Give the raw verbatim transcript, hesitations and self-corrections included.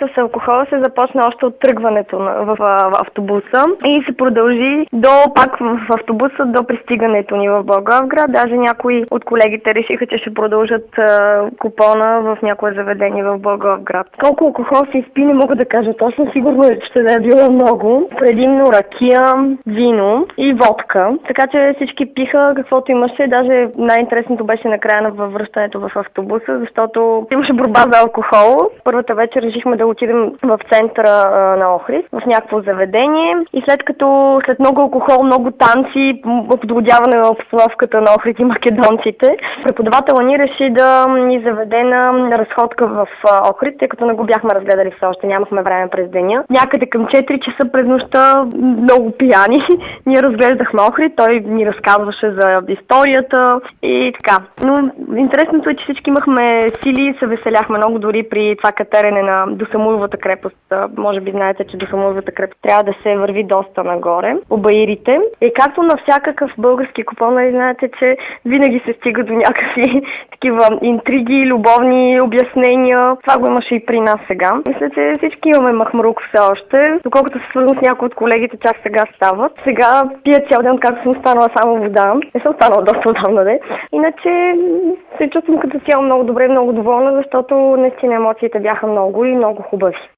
с алкохола се започна още от тръгването на, в, в автобуса и се продължи до пак в, в автобуса до пристигането ни в Благоевград. Даже някои от колегите решиха, че ще продължат а, купона в някое заведение в Благоевград. Колко алкохол се изпи, не мога да кажа точно, сигурно ще да е било много. Предимно ракия, вино и водка. Така че всички пиха каквото имаше. Даже най-интересното беше накрая във връщането в автобуса, защото имаше борба за алкохол. Първата вечер решихме да отидем в центъра а, на Охрид, в някакво заведение и след като след много алкохол, много танци, подгодяване на обстановката на Охрид и македонците, преподавателя ни реши да ни заведе на разходка в Охрид, тъй като не го бяхме разгледали все още, нямахме време през деня. Някъде към четири часа през нощта, много пияни, ние разглеждахме Охрид, той ни разказваше за историята и така. Но интересното е, че всички имахме сили и се веселяхме много дори при това катерене на до Самуиловата крепост. Може би знаете, че до Самуиловата крепост трябва да се върви доста нагоре по баирите. И както на всякакъв български купон, нали знаете, че винаги се стига до някакви такива интриги, любовни обяснения. Това го имаше и при нас сега. Мисля, че всички имаме махмурук все още. Доколкото се свързвам с някои от колегите, чак сега стават. Сега пия цял ден, както съм станала само вода. Не съм станала доста отдавна, де. Иначе се чувствам като цяло много добре, много доволна, защото наистина емоциите бяха много и много хубави.